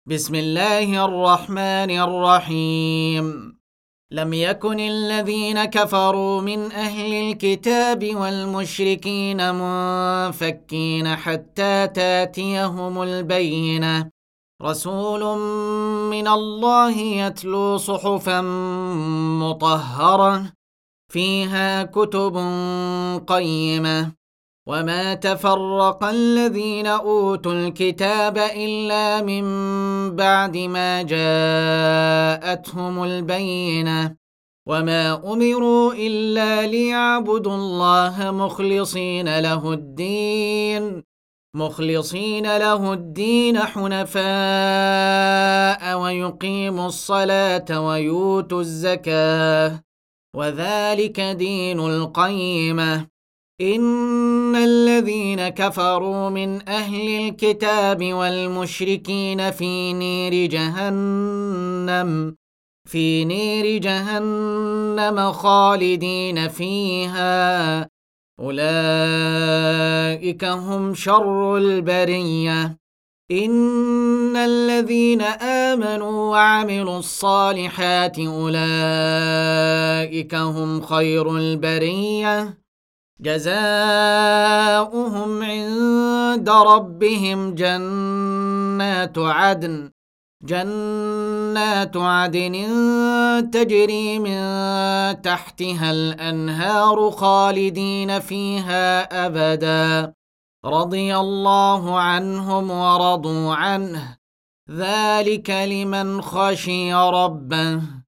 بسم الله الرحمن الرحيم. لم يكن الذين كفروا من أهل الكتاب والمشركين منفكين حتى تاتيهم البينة، رسول من الله يتلو صحفا مطهرة فيها كتب قيمة. وما تفرق الذين أوتوا الكتاب إلا من بعد ما جاءتهم البينة، وما أمروا إلا ليعبدوا الله مخلصين له الدين حنفاء ويقيموا الصلاة ويؤتوا الزكاة، وذلك دين القيمة. إن الذين كفروا من أهل الكتاب والمشركين في نير جهنم خالدين فيها، أولئك هم شر البرية. إن الذين آمنوا وعملوا الصالحات أولئك هم خير البرية، جزاؤهم عند ربهم جنات عدن تجري من تحتها الأنهار خالدين فيها أبدا، رضي الله عنهم ورضوا عنه، ذلك لمن خشي ربه.